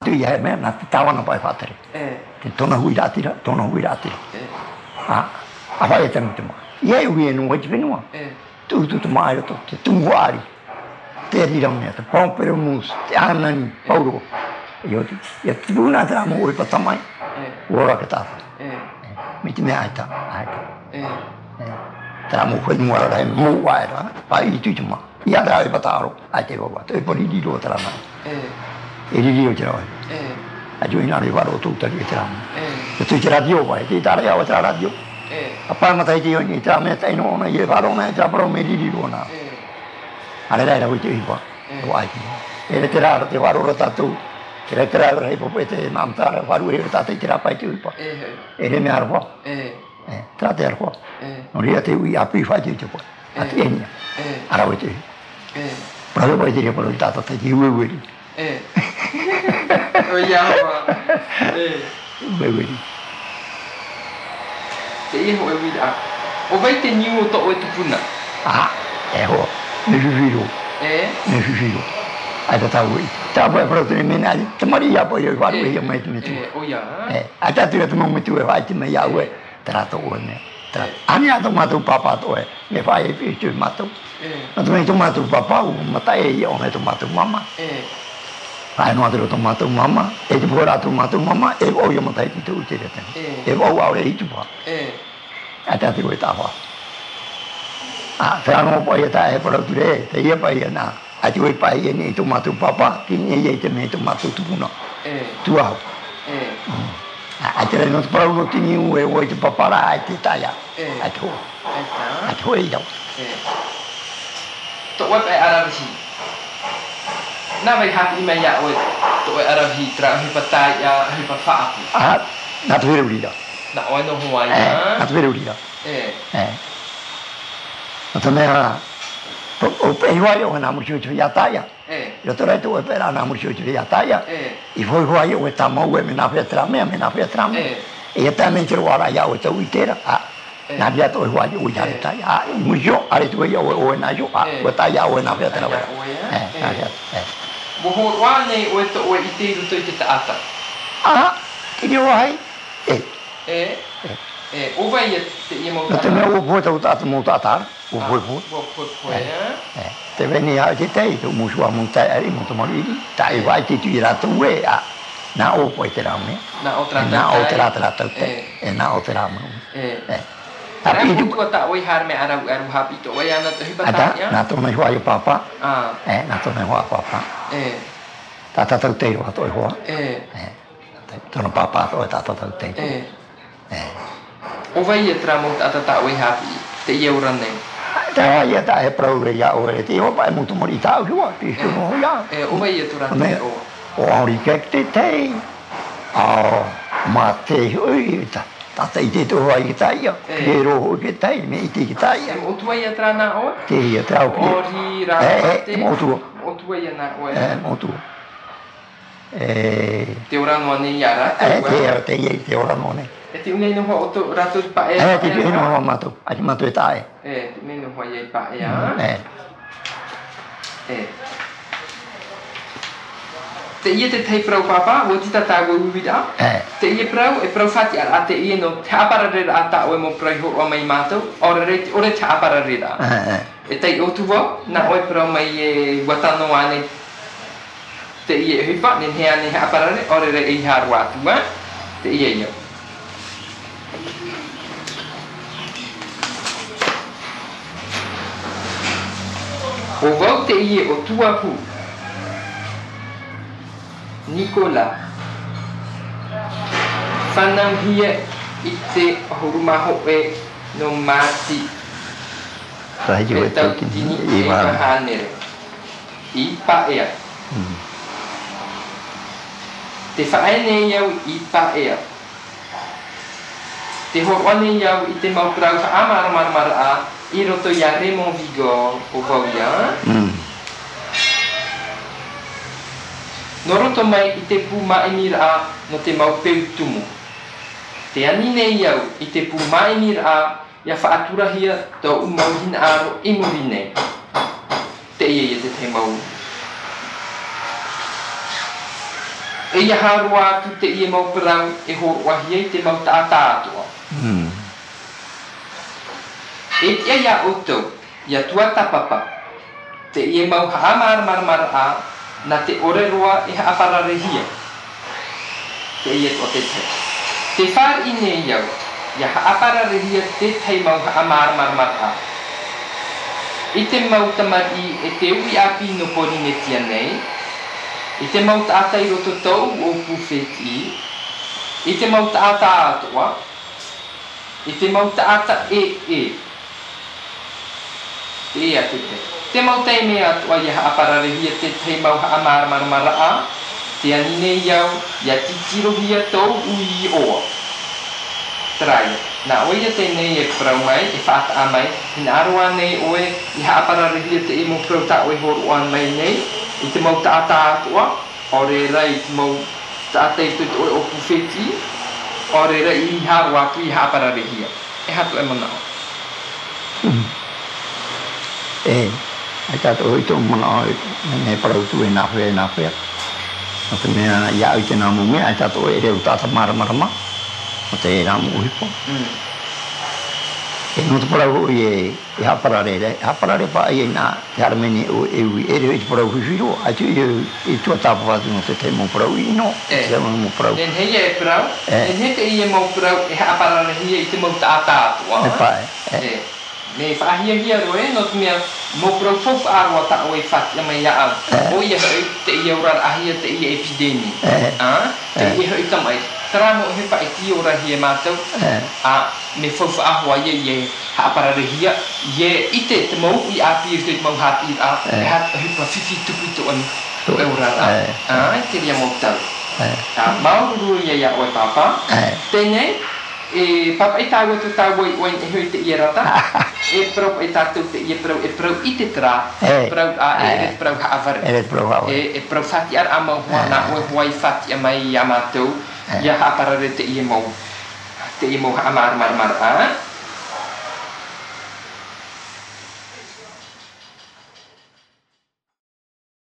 Tu ia me na tawana pai fatere. Te tona huiratira, tona huiratira. A vai te mutuma. Ia ui no wait venua. Tu mai to te tumuari. Te rira me te pompero mus, te anani, pauro. Io ti tuna tra mo ui patamai. Ora che ta. Mi ti me aita. Tra mo foi nuora dai mo waira, pai tu tuma. Ia dai pataro, ai te goba. Te pori di do tra mai. E lì io c'ero. A giocare vado tutta lì tra. E tu c'era Dio poi, ti dare a tra radio. A palma dai Dio ni tra me tai non io vado me tra però me lì buona. Allora era questo qua. Guai. E le tirare te vado rotato. Che le tirare e poi te mamtare vado e rotato tira pai tu qua. E le mia qua. Tra te qua. Non riate ui a più fai tu qua. A tieni. Allora questo. Però poi ti riportato te di ui. Oh ya wa. Baby. Te ho e wida. O vai te niu to o tu puna. Ho. Ne vivo. Ne vivo. Ai ta ui. Ta poi proprio ne menali. Te maria poi io guardo io mai tu. Oh ya. A ta tu tu mo tu e vai ti me ya ue. Tra to ne. Tra. Ania to ma tu papa to e. Ne fai e tu ma tu. Ma tu me tu ma tu papa u ma ta e io me tu ma tu mamma. Ai no adoro tomato mamma e ti vorrà tomato mamma e voglio montare tutto il tempo e voglio avere il tuo a te ti vuoi tava tra no poi è però tu te io poi na a ti vuoi poi ne tomato papà ti ne te me tomato tu no tu ha a te non sparo non ti niu e vuoi papà la ti taglia a tu io to what I arabi na vai happy me ya o to arabi tra hi patai ya hi pa fa na tu vero lì na o no huai na tu vero lì ma te me o pe huai o na mu chu ya taya io te reto e per na mu chu ya taya i foi huai o ta mo me na fe tra me e te me tro ara ya o te uitera na dia to huai o ya taya mu yo are tu ya o na yo o ta ya o na fe tra Boho wane o to o ite ruto i te taata. Ki ni wai. O vai te i mo. Te me o po ta mo ta. O po. Te veni a te te o mo sua mo ta ari mo to mo ri. Ta i vai ti tu ira tu we a. Na o po te ra me. Na o tra te. Na o tra mo. Tapi itu kota oi har me aru hapi to oi ana to hibata ya. Na to me huai papa. Na to me huai papa. Tata tau te roa to hoa. Tono papa to tata tau te. O vai e tramo tata oi hapi te ia urane. Ta ia ta e pro ya o e te o pa mu to mori ta o hoa. No ya. O vai e turane o. O ori ke te. Ma te oi ta. Tata i te toa i taia, e roho ke tai, me i te ki taia. O tua ia trana o? Te ia trau ki. O ri rā te? Mo tua. O tua ia na o e? Mo tua. Te ora noa ne ia rā? Te ia te ora noa ne. E te unei noho o to rato i pa e? Te unei noho mato, a ti mato e tae. Te unei noho ia i pa e a? Te ia te tei prau papa, o tita tāgo uwida. Te ia prau, e prau whati a te ia no te apararera a ta o e mo prau ho o mai mātou, ore te apararera. E tei o tuwa, na o e prau mai e watano ane te ia e hipa, ne hea ne hea aparare, ore re e haru atua, te ia ia. O vau te ia o tuapu, Nicola whanau hia i te horumaho e no māti e tau tini e mahanere i paea te whaene iau i paea te horoane iau i te mauprau amara a i roto i a Raymond Vigo o Vauia no roto mai i te pū maenira no te mau peu tumu. Te anine iau i te pū maenira ia whaaturahia tau umauhina aro i murine. Te ia te mau e ia harua tu te ia mau perau e ho wahi te mau taata atua. E ia oto, ia tua tapapa, te ia mau haamar mar a, na te ore roa e haapararehia. Te ia o te te. Te whar i nei iau, ia haapararehia te tei mau haamar mar a. I te mau tamari e te ui api no porine tia nei, i te mau taata i roto tau o pufeti, i te mau taata atua, i te mau taata e. Te ia te te. Te mau tei mea atua ia haapararehia te tei mau haamar mar a, te anine iau, ia titirohia tau ui oa. Trai, na oia te nei e prau mai, e whaata a mai, ina aroa nei oe, i haapararehia te imo prau ta oe horoan mai nei, i te mau taata atua, o re rai te mau taata i tuit oe o pufeti, o re rai i haroa tu i haapararehia. E hatu e manao. Ai tātou hoi tō manao, ne parau tu e nā whea. O te mea ia i te nā munge, ai tātou e reu tāta marama, o te e nā mungu hipo. E no te parau i e haparare pa i e nā te harameni o e ui e reo i te parau whiwhiro, ai tu i tua tāpawatu no te te mō parau i no, te mō parau. En hei e parau, en hei te i e mō parau e haparare hia i te mō tāta atua. E pae. Me whaahia roe, no te mea mō parau whauwha aroa ta oe whatia mai a au. O ia hau te i aurar ahia te i epidemi. Te i hau tamai. Taramo he pa e ti ora hia mātou. Me whauwha ahoa ia i e haapararehia. Ie ite te mau i āpir te mau hāpir a. E hata hupa whiwhi tupu to anu. To e ora a. Te ria mō tau. Maururu ia ia oe papa. Tēnei. E papa i tāua tu tāua i oen e hui te i rata. E prau i tātou te i prau i te tra. Prau a e prau haaware. E prau whati ar amau hoa na oe hoa i whati a mai i a mātou. Ia haaparare te i mau. Te i mau haamar mar a.